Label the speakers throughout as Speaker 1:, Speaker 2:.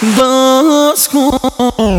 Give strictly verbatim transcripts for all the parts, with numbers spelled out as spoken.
Speaker 1: باز کن.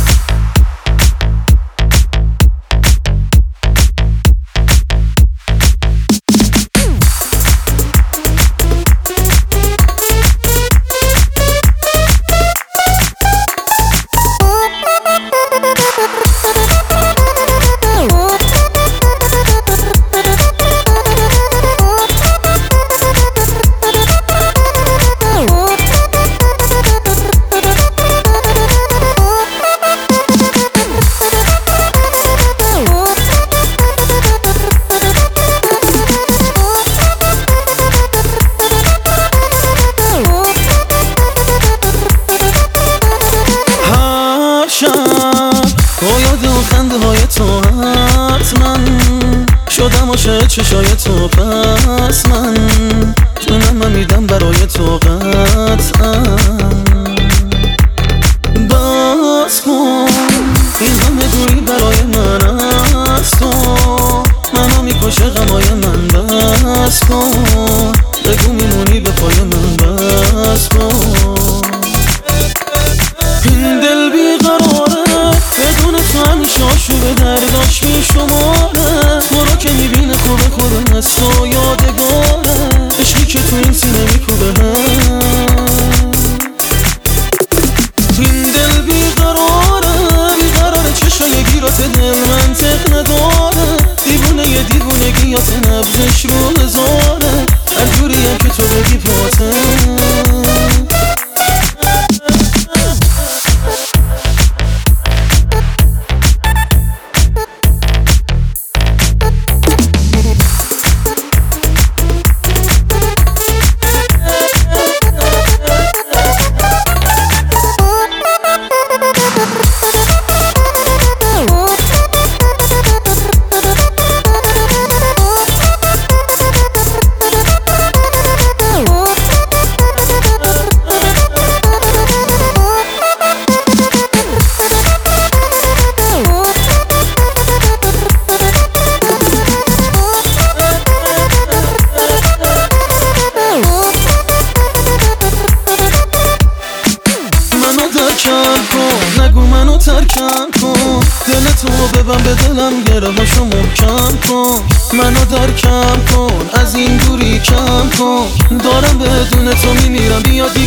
Speaker 1: با یاد و خنده های تو حتما شدم عاشق چشای تو، پس من جونم من میدم برای تو قطعا. باز کن این همه دوری برای من از تو، منو میکشه غمای من. بس کن بگو میمونی به پای من. بس کن این دل بیقراره بدون تو همیشه آشوب درداش میشماره. تو رو که میبینه خوبه خوبه از تو یادگاره، عشقی که تو این سینه میکوبه. این دل بیقراره بیقراره چشای گیرات دل منطق نداره، دیوونه یه دیوونگیات نبضش رو هزاره، هر جوری هم که تو بگی پاته. نگو منو ترکم کن، دل تو ببن به دلم گره هاشو محکم کن. منو درکم کن از این دوری کم کن، دارم بدون تو میمیرم. بیا